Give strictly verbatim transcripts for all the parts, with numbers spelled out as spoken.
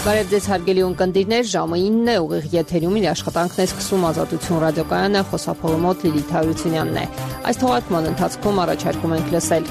Բարև ձեզ հարգելի ունկնդիրներ, ժամը ինն է, ուղիղ եթերում իր աշխատանքն է սկսում Ազատություն ռադիոկայանը, խոսափողոմոտ Լիլիթ Հարությունյանն է։ Այս թողարկման ընթացքում առաջարկում ենք լսել.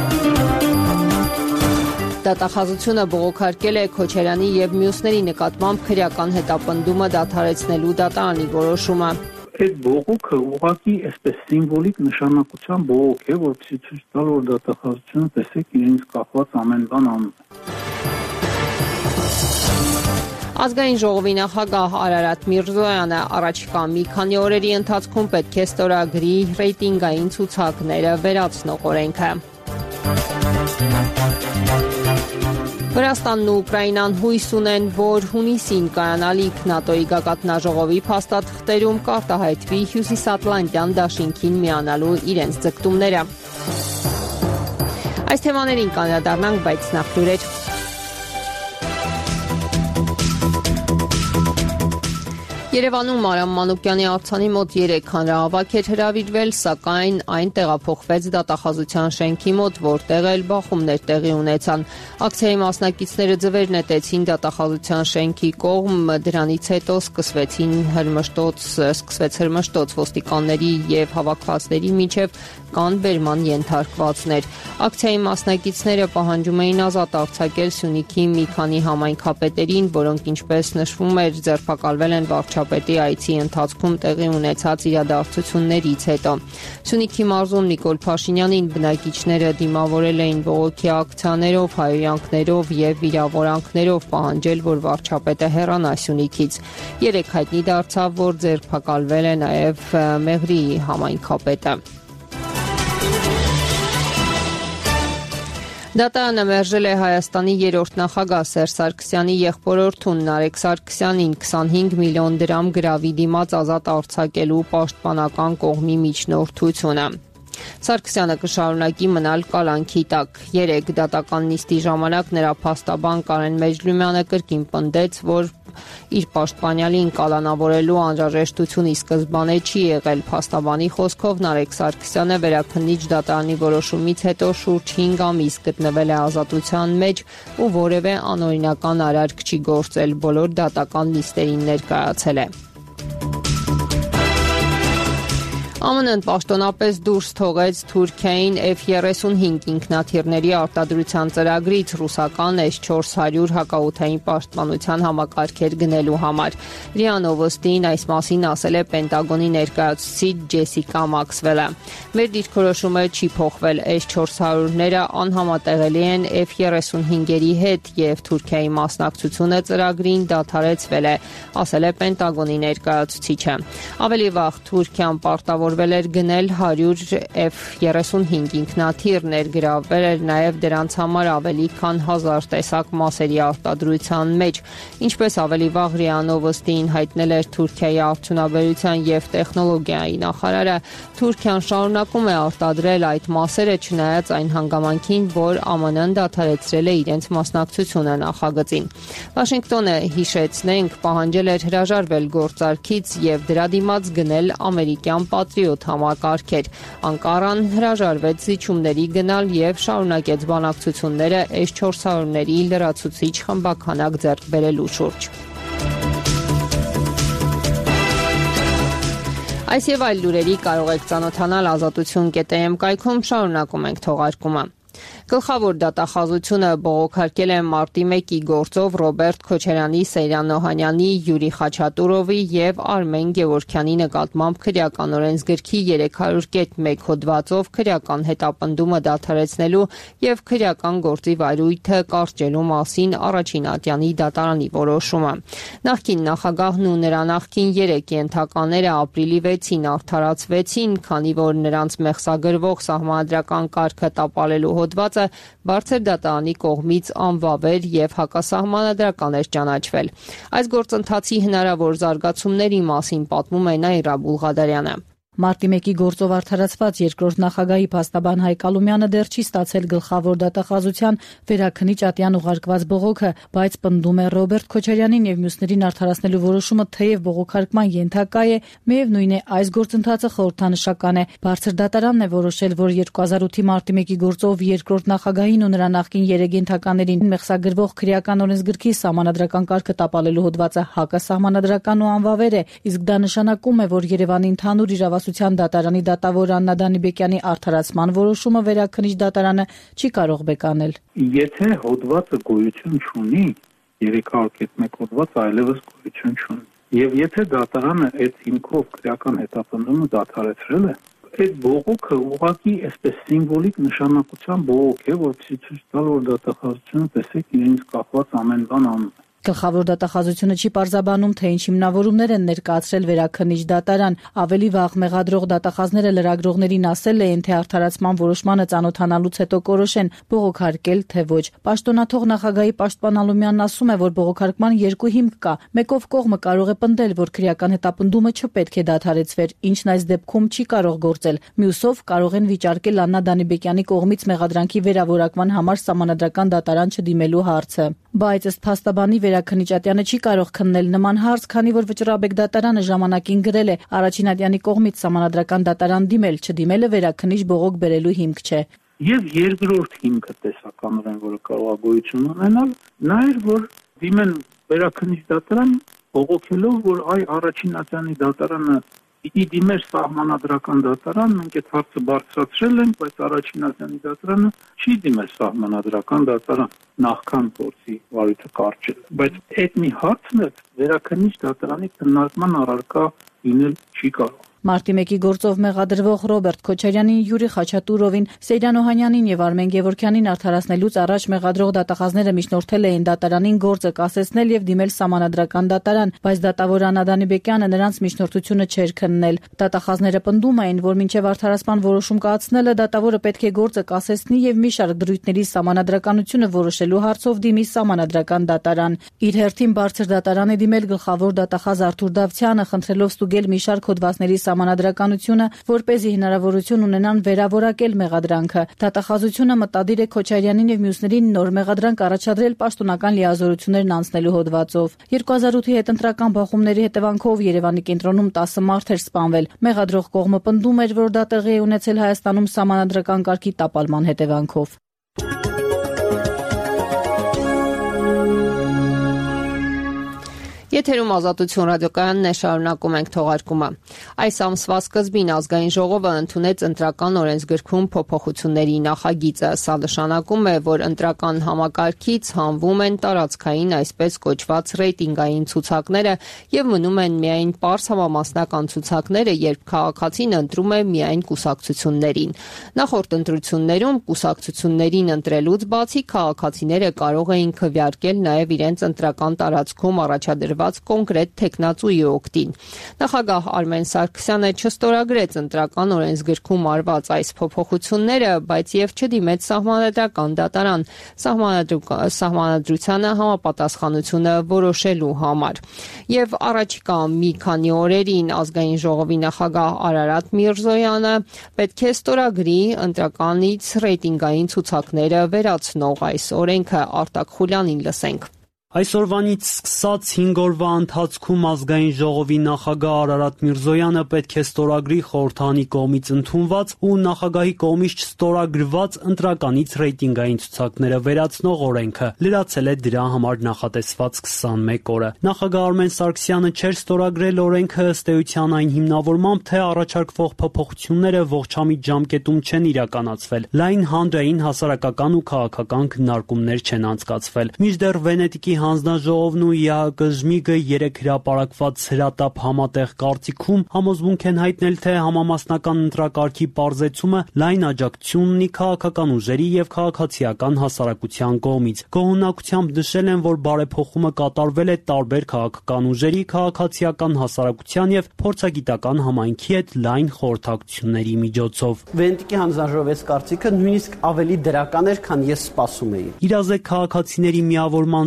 Դատախազությունը բողոքարկել է Քոչարյանի եւ մյուսների նկատմամբ քրեական հետապնդումը դադարեցնելու դատարանի որոշումը։ Այդ բողոքը ուղղակի այսպես սիմվոլիկ նշանակության բողոք է, որպեսզի ցույց տալ, որ դատախազությունը տեսեք իրենց կախված ամեն բան անում է։ Ազգային ժողովի նախագահ Արարատ Միրզոյանը առաջիկա մի քանի օրերի ընթացքում պետք է ստորագրի ռեյտինգային ցուցակները վերացնող օրենքը։ Վրաստանն ու Ուկրաինան հույս ունեն, որ հունիսին կայանալիք ՆԱՏՕ-ի գագաթնաժողովի փաստաթղթերում կարտահայտվի Հյուսիսատլանտյան դաշինքին միանալու իրենց ձգտումները։ Այս թեմաներին կանդրադառնանք, բայց նախ լուրեր։ Երևանում Արամ Մանուկյանի արձանի մոտ երեք հանրահավաք էր հրավիրվել, սակայն այն տեղափոխվեց դատախազության շենքի մոտ, որտեղ էլ բախումներ տեղի ունեցան։ Ակցիայի մասնակիցները ձվեր նետեցին դատախազության շենքի կողմ, դրանից հետո սկսվեցին հրմշտոց, սկսվեց հրմշտոց ոստիկանների եւ հավաքվածների միջև կանբերման ենթարկվածներ։ Ակցիայի մասնակիցները պահանջում էին ազատ արձակել Սյունիքի մի քանի համայնքապետերին, որոնք ինչպես նշվում էր, ձերբակալվել են վարչապետի այցի ընթացքում տեղի ունեցած իրադարձություններից հետո։ Սյունիքի մարզում Նիկոլ Փաշինյանին բնակիչները դիմավորել էին բողոքի ակցիաներով, հայհոյանքներով եւ վիրավորանքներով, պահանջել, որ վարչապետը հեռանա Սյունիքից։ Երեք հայտնի դարձավ, որ ձերբակալվել է նաեւ Մեղրիի համայնքապետը։ Դատարանը մերժել է Հայաստանի երրորդ նախագահ Սերժ Սարգսյանի եղբորորդուն Նարեկ Սարգսյանին քսանհինգ միլիոն դրամ գրավի դիմաց ազատ արձակելու պաշտպանական կողմի միջնորդությունը։ Սարգսյանը կշարունակի մնալ կալանքի տակ։ Երեք դատական նիստի ժամանակ նրա փաստաբան Կարեն Մեջլումյանը կրկին պնդեց, որ իր պաշտպանյալին կալանավորելու անհրաժեշտություն ի սկզբանե չի եղել։ Փաստաբանի խոսքով Նարեկ Սարգսյանը վերաքննիչ դատարանի որոշումից հետո շուրջ հինգ ամիս գտնվել է ազատության մեջ ու որևէ անօրինական արարք չի գործել, բոլոր դատական նիստերին ներկայացել է։ ԱՄՆ-ն պաշտոնապես դուրս թողեց Թուրքիային F երեսունհինգ ինքնաթիռների արտադրության ծրագրից ռուսական S չորս հարյուր հակաօդային պաշտպանության համակարգեր գնելու համար։ ՌԻԱ Նովոստին այս մասին ասել է Պենտագոնի ներկայացուցիչ Ջեսիկա Մաքսվելը։ Մեր դիրքորոշումը չի փոխվել, S չորս հարյուրները անհամատեղելի են F երեսունհինգերի հետ եւ Թուրքիայի մասնակցությունը ծրագրին դադարեցվել է, ասել է Պենտագոնի ներկայացուցիչը։ Ավելի վաղ Թուրքիան պարտավոր էր գնել հարյուր F երեսունհինգ ինքնաթիռ, ներգրավվել էր նաև դրանց համար ավելի քան հազար տեսակ մասերի արտադրության մեջ։ Ինչպես ավելի վաղ ՌԻԱ Նովոստին հայտնել էր Թուրքիայի արդյունաբերության եւ տեխնոլոգիայի նախարարը, Թուրքիան շարունակում է արտադրել այդ մասերը, չնայած այն հանգամանքին, որ ԱՄՆ-ն դադարեցրել է իրենց մասնակցությունը նախագծին։ Վաշինգտոնը, հիշեցնենք, պահանջել էր հրաժարվել գործարքից եւ դրա դիմաց գնել ամերիկյան պատրիոտ համակարգեր։ Անկարան հրաժարվեց զիջումների գնալ եւ շարունակեց բանակցությունները S չորս հարյուրների լրացուցիչ խմբականակ ձեռք բերելու շուրջ։ Այս եւ այլ լուրերի կարող եք ծանոթանալ ազատություն կետ am կայքում, շարունակում ենք թողարկումը։ Գլխավոր դատախազությունը բողոքարկել է մարտի մեկի գործով Ռոբերտ Քոչարյանի, Սեյրան Օհանյանի, Յուրի Խաչատուրովի եւ Արմեն Գևորգյանի նկատմամբ քրեական օրենսգրքի երեք հարյուր կետ մեկ հոդվածով քրեական հետապնդումը դադարեցնելու եւ քրեական գործի վարույթը կարճելու մասին առաջին ատյանի դատարանի որոշումը։ Նախկին նախագահն ու նրա նախկին երեք ենթակաները ապրիլի վեցին արդարացվեցին, քանի որ նրանց մեղսագրվող սահմանադրական կարգը տապալելու հոդվածը բարձր դատարանի կողմից անվավեր եւ հակասահմանադրական էր ճանաչվել։ Այս գործընթացի հնարավոր զարգացումների մասին պատմում է Նաիրա Բուլղադարյանը։ Մարտի մեկի գործով արդարացված երկրորդ նախագահի փաստաբան Հայկ Ալումյանը դեռ չի ստացել գլխավոր դատախազության վերաքննիչ ատյան ուղարկված բողոքը, բայց պնդում է Ռոբերտ Քոչարյանին եւ մյուսներին արդարացնելու որոշումը թեև բողոքարկման ենթակա է, միևնույն է այս գործընթացը խորհրդանշական է։ Բարձր դատարանն է որոշել, որ երկու հազար ութի մարտի մեկի գործով երկրորդ նախագահին ու նրա նախկին երեք ենթականերին մեղսագրվող քրեական օրենսգրքի սահմանադրական կարգը տապալելու հոդվածը հակասահմանադրական ու անվավեր է, իսկ դա նշանակում է, որ Երևանի ընդհանուր իրավասության դատարանի դատավոր Աննա Դանիբեկյանի արդարացման որոշումը վերաքննիչ դատարանը չի կարող բեկանել։ Եթե հոդվածը գոյություն չունի, երեք հարյուր մեկ հոդված այլևս գոյություն չունի։ Եվ եթե դատարանը այդ հիմքով քրեական հետապնդումը դադարեցրել է, այդ բողոքը ուղղակի այսպես սիմվոլիկ նշանակության բողոք է, որպեսզի ցույց տալ, որ դատախազությունը տեսեք իրենց կախված ամեն բան անում է։ Գլխավոր դատախազությունը չի պարզաբանում, թե ինչ հիմնավորումներ են ներկայացրել վերաքննիչ դատարան։ Ավելի վաղ մեղադրող դատախազները լրագրողներին ասել էին, թե արդարացման որոշմանը ծանոթանալուց հետո կորոշեն բողոքարկել, թե ոչ։ Պաշտոնաթող նախագահի պաշտպան Ալումյանն ասում է, որ բողոքարկման երկու հիմք կա։ Մեկով կողմը կարող է պնդել, որ քրեական հետապնդումը չպետք է դադարեցվեր, ինչն այս դեպքում չի կարող գործել։ Մյուսով կարող են վիճարկել Աննա Դանիբեկյանի կողմից մեղադրանքի վերավորակման համար սահմանադրական դատարան չդիմելու հարցը։ Բայց ըստ փաստաբանի վերաքննիչ ատյանը չի կարող քննել նման հարց, քանի որ Վճռաբեկ դատարանը ժամանակին գրել է առաջին ատյանի կողմից սահմանադրական դատարան դիմել, չդիմելը վերաքննիչ բողոք բերելու հիմք չէ։ Եվ երկրորդ հիմքը տեսականորեն, որը կարող է գոյություն ունենալ, նա էր, որ դիմեն վերաքննիչ դատարան բողոքելով, որ այ առաջին ատյանի դատարանը պիտի դիմեր սահմանադրական դատարան, մենք այդ հարցը բարձրացրել ենք, բայց առաջին ատյանի դատարանը չի դիմել սահմանադրական դատարան նախքան փորձի վարույթը կարճել։ Բայց այդ մի հարցն է վերաքննիչ դատարանի քննարկման առարկա լինել չի կարող։ Մարտի մեկի գործով մեղադրվող Ռոբերտ Քոչարյանին, Յուրի Խաչատուրովին, Սեյրան Օհանյանին եւ Արմեն Գևորգյանին արդարացնելուց առաջ մեղադրող դատախազները միջնորդել էին դատարանին գործը կասեցնել եւ դիմել սահմանադրական դատարան, բայց դատավոր Աննա Դանիբեկյանը նրանց միջնորդությունը չէր քննել։ Դատախազները պնդում էին, որ մինչեւ արդարացման որոշում կայացնելը դատավորը պետք է գործը կասեցնի եւ մի շարք դրույթների սահմանադրականությունը որոշելու հարցով դիմի սահմանադրական դատարան։ Իր հերթին բարձր դատարան է դիմել գլխավոր դատախազ Արթուր Դավթյանը, խնդրելով ստուգել մի շարք հոդվածների սահմանադրականությունը, որպեսզի հնարավորություն ունենան վերավորակել մեղադրանքը։ Դատախազությունը մտադիր է Քոչարյանին եւ մյուսներին նոր մեղադրանք առաջադրել պաշտոնական լիազորություններն անցնելու հոդվածով։ երկու հազար ութի հետընտրական բախումների հետևանքով Երևանի կենտրոնում տասը մարդ էր սպանվել։ Մեղադրող կողմը պնդում էր, որ դա տեղի է ունեցել Հայաստանում սահմանադրական կարգի տապալման հետևանքով։ Եթերում Ազատություն ռադիոկայանն է, շարունակում ենք թողարկումը։ Այս ամսվա սկզբին ազգային ժողովը ընդունեց ընտրական օրենսգրքում փոփոխությունների նախագիծը։ Սա նշանակում է, որ ընտրական համակարգից հանվում են տարածքային այսպես կոչված ռեյտինգային ցուցակները եւ մնում են միայն պարզ համամասնական ցուցակները, երբ քաղաքացին ընտրում է միայն կուսակցություններին։ Նախորդ ընտրություններում կուսակցություններին ընտրելուց բացի քաղաքացիները կարող էին քվեարկել նաեւ իրենց ընտրական տարածքում առաջադրված կոնկրետ թեկնածուի օգտին։ Նախագահ Արմեն Սարգսյանը չստորագրեց ընտրական օրենսգրքում արված այս փոփոխությունները, բայց եւ չդիմեց սահմանադրական դատարան սահմանադրությանը համապատասխանությունը որոշելու համար։ Եվ առաջիկա մի քանի օրերին ազգային ժողովի նախագահ Արարատ Միրզոյանը պետք է ստորագրի ընտրականից ռեյտինգային ցուցակները վերացնող այս օրենքը։ Արտակ Խուլյանին լսենք։ Այսօրվանից սկսած հինգ օրվա ընթացքում ազգային ժողովի նախագահ Արարատ Միրզոյանը պետք է ստորագրի խորհրդանի կողմից ընդունված ու նախագահի կողմից չստորագրված ընտրականից ռեյտինգային ցուցակները վերացնող օրենքը։ Լրացել է դրա համար նախատեսված քսանմեկ օրը։ Նախագահ Արմեն Սարգսյանը չէր ստորագրել օրենքը ըստ էության այն հիմնավորմամբ, թե առաջարկվող փոփոխությունները ողջամիտ ժամկետում չեն իրականացվել, լայն հանրային, հասարակական ու քաղաքական քննարկումներ չեն անցկացվել։ Մինչդեռ Վենետիկի հանձնաժողովն ու ԵԱԿ-ԺՄԻԳ-ը երեք հրապարակված հրատապ համատեղ կարծիքում համոզմունք են հայտնել, թե համամասնական ընտրակարգի պարզեցումը լայն աջակցություն ունի քաղաքական ուժերի եւ քաղաքացիական հասարակության կողմից։ Գոհունակությամբ նշել են, որ բարեփոխումը կատարվել է տարբեր քաղաքական ուժերի, քաղաքացիական հասարակության եւ փորձագիտական համայնքի հետ լայն խորհրդակցությունների միջոցով։ Վենետիկի հանձնաժողովի կարծիքը նույնիսկ ավելի դրական էր, քան ես սպասում էի։ Իրազեկ քաղաքացիների միավորման ծրագրերի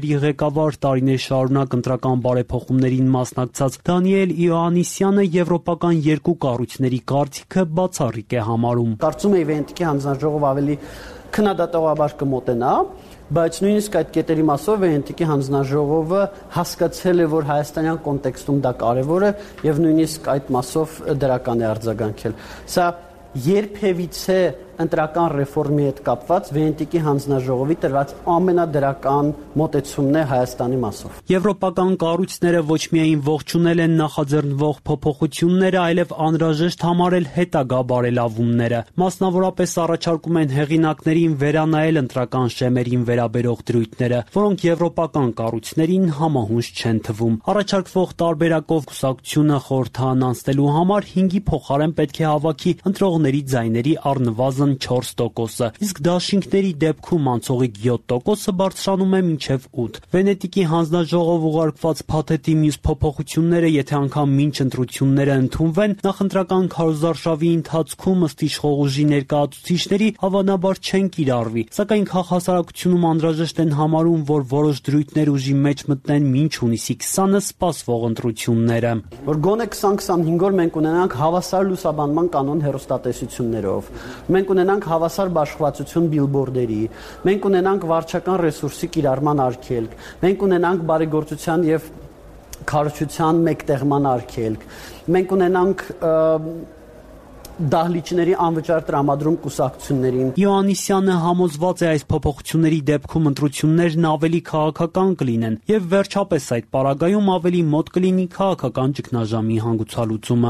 ընկերությունների ղեկավար, տարիներ շարունակ ընտրական բարեփոխումներին մասնակցած Դանիել Իոաննիսյանը եվրոպական երկու կառույցների կարծիքը բացառիկ է համարում։ Կարծում եմ Վենետիկի հանձնաժողով ավելի քննադատողաբար կմոտենա, բայց նույնիսկ այդ կետերի մասով Վենետիկի հանձնաժողովը հասկացել է, որ հայաստանյան կոնտեքստում դա կարևոր է եւ նույնիսկ այդ մասով դրական է արձագանքել։ Սա երբևիցե ընտրական ռեֆորմի հետ կապված Վենետիկի հանձնաժողովի տրված ամենադրական մոտեցումն է Հայաստանի մասով։ Եվրոպական կառույցները ոչ միայն ողջունել են նախաձեռնվող փոփոխությունները, այլև անհրաժեշտ համարել հետագա բարելավումները։ Մասնավորապես առաջարկում են հեղինակներին վերանայել ընտրական շեմերին վերաբերող դրույթները, որոնք եվրոպական կառույցներին համահունչ չեն թվում։ Առաջարկվող տարբերակով կուսակցությունը խորհրդան անցնելու համար հինգի փոխարեն պետք է հավաքի ընտրողների ձայների առնվազն չորս տոկոսը, իսկ դաշինքների դեպքում անցողիկ յոթ տոկոսը բարձրանում է մինչև ութ։ Վենետիկի հանձնաժողով ուղարկված փաթեթի մյուս փոփոխությունները, եթե անգամ մինչ ընտրությունները ընդունվեն, նախընտրական քարոզարշավի ընթացքում ըստ իշխող ուժի ներկայացուցիչների հավանաբար չեն կիրառվի, սակայն քաղաքասարակությունում անհրաժեշտ են համարում, որ որոշ դրույթներ ուժի մեջ մտնեն մինչ հունիսի քսանը սպասվող ընտրությունները։ Որ գոնե քսան քսանհինգ օր մենք ունենանք հավասար լուսաբանման կանոն հեռուստատեսություններով, մենք ունենանք հավասար բաշխվածություն բիլբորդերի, մենք ունենանք վարչական ռեսուրսի կիրառման արգելք, մենք ունենանք բարեգործության եւ քարոզչության մեկտեղման արգելք, մենք ունենանք դահլիճների անվճար տրամադրում կուսակցություններին։ Իոաննիսյանը համոզված է այս փոփոխությունների դեպքում ընտրություններն ավելի քաղաքական կլինեն եւ վերջապես այդ պարագայում ավելի մոտ կլինի քաղաքական ճգնաժամի հանգուցալուծումը։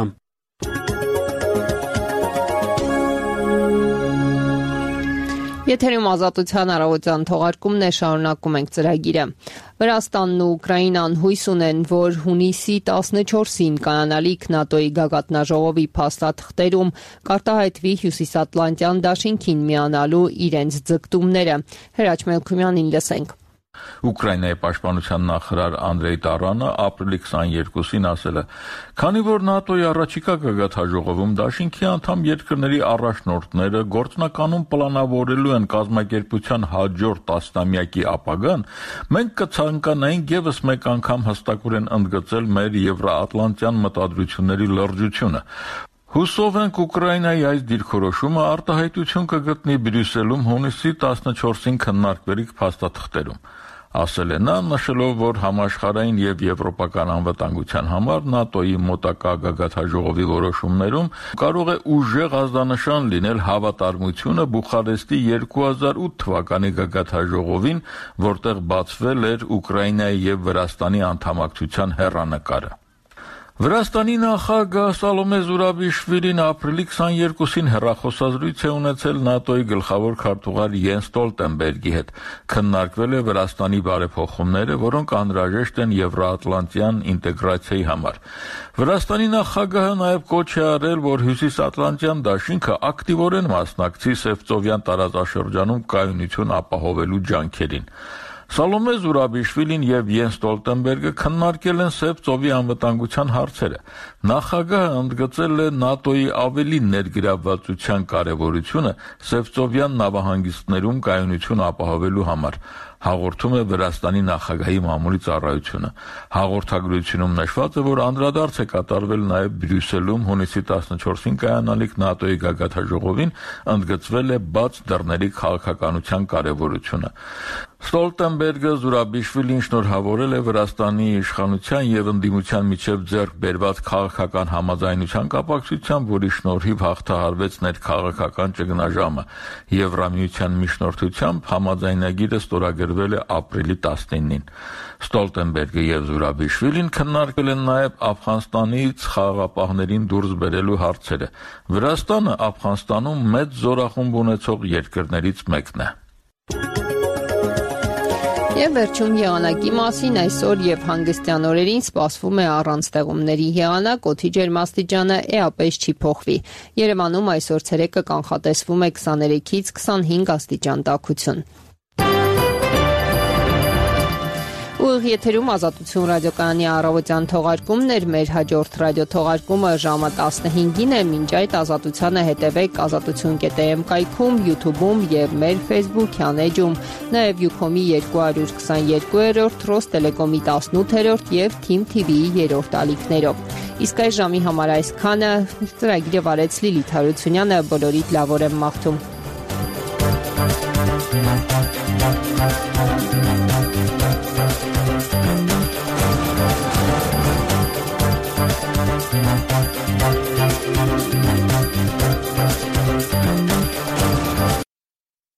Եթերում Ազատության առավոտյան թողարկումն է, շարունակում ենք ծրագիրը։ Վրաստանն ու Ուկրաինան հույս ունեն, որ հունիսի տասնչորսին կանանալիք ՆԱՏՕ-ի գագաթնաժողովի փաստաթղթերում կարտահայտվի Հյուսիսատլանտյան դաշինքին միանալու իրենց ձգտումները։ Հրաչ Մելքումյանին լսենք։ Ուկրաինայի պաշտպանության նախարար Անդրեյ Տարանը ապրիլի քսաներկուսին ասել է. «Քանի որ ՆԱՏՕ-ի առաջիկա գագաթնաժողովում դաշինքի անդամ երկրների առաջնորդները գործնականում պլանավորելու են կազմակերպության հաջորդ տասնամյակի ապագան, մենք կցանկանայինք ևս մեկ անգամ հստակորեն ընդգծել մեր եվրոատլանտյան մտադրությունների լրջությունը։ Հուսով ենք Ուկրաինայի այս դիրքորոշումը արտահայտություն կգտնի Բրյուսելում հունիսի տասնչորսին քննարկվելիք փաստաթղթերում», ասել է նա, նշելով, որ համաշխարհային եւ եվրոպական անվտանգության համար ՆԱՏՕ-ի մոտակա գագաթնաժողովի որոշումներում կարող է ուժեղ ազդանշան լինել հավատարմությունը Բուխարեստի երկու հազար ութ թվականի գագաթնաժողովին, որտեղ բացվել էր Ուկրաինայի եւ Վրաստանի անդամակցության հեռանկարը։ Վրաստանի նախագահ Սալոմե Զուրաբիշվիլին ապրիլի քսաներկուսին հեռախոսազրույց է ունեցել ՆԱՏՕ-ի գլխավոր քարտուղար Յենս Ստոլտենբերգի հետ։ Քննարկվել է Վրաստանի բարեփոխումները, որոնք անհրաժեշտ են եվրոատլանտյան ինտեգրացիայի համար։ Վրաստանի նախագահը նաև կոչ է արել, որ Հյուսիսատլանտյան դաշինքը ակտիվորեն մասնակցի Սևծովյան տարածաշրջանում կայունություն ապահովելու ջանքերին։ Սալոմե Զուրաբիշվիլին եւ Յենս Ստոլտենբերգը քննարկել են Սևծովի անվտանգության հարցերը։ Նախագահը ընդգծել է ՆԱՏՕ-ի ավելի ներգրավվածության կարևորությունը Սևծովյան նավահանգիստներում կայունություն ապահովելու համար, հաղորդում է Վրաստանի նախագահի մամուլի ծառայությունը։ Հաղորդագրությունում նշված է, որ անդրադարձ է կատարվել նաև Բրյուսելում հունիսի տասնչորսին կայանալիք ՆԱՏՕ-ի գագաթնաժողովին, ընդգծվել է բաց դռների քաղաքականության կարևորությունը։ Ստոլտենբերգը Զուրաբիշվիլին շնորհավորել է Վրաստանի իշխանության եւ ընդդիմության միջև ձեռք բերված քաղաքական համաձայնության կապակցությամբ, որի շնորհիվ հաղթահարվեց ներքաղաքական ճգնաժամը։ Եվրամիության միջնորդությամբ համաձայնագիրը ստորագրվել է ապրիլի տասնինին։ Ստոլտենբերգը եւ Զուրաբիշվիլին քննարկել են նաեւ Աֆղանստանից խաղաղապահներին դուրս բերելու հարցերը։ Վրաստանը Աֆղանստանում մեծ զորախումբ ունեցող երկրներից մեկն է։ Եվ վերջում եղանակի մասին այսօր եւ հանգստյան օրերին սպասվում է առանց ձեղումների եղանակ, օդի ջերմաստիճանը էապես չի փոխվի։ Երևանում այսօր ցերեկը կանխատեսվում է քսաներեքից քսանհինգ աստիճան տաքություն։ Ու Ուղիղ եթերում Ազատություն ռադիոկայանի առավոտյան թողարկումն էր, մեր հաջորդ ռադիոթողարկումը ժամը տասնհինգին է, մինչ այդ Ազատությանը հետևեք ազատություն կետ է էմ կայքում, YouTube-ում եւ մեր Facebook-յան էջում, նաեւ Ucom-ի երկու հարյուր քսաներկու, Ռոս Տելեկոմի տասնութերորդ եւ Թիմ թի վիի երրորդ ալիքներով։ Իսկ այս ժամի համար այսքանը, ծրագիրը վարեց Լիլիթ Հարությունյանը, բոլորիդ լավ օր եմ մաղթում։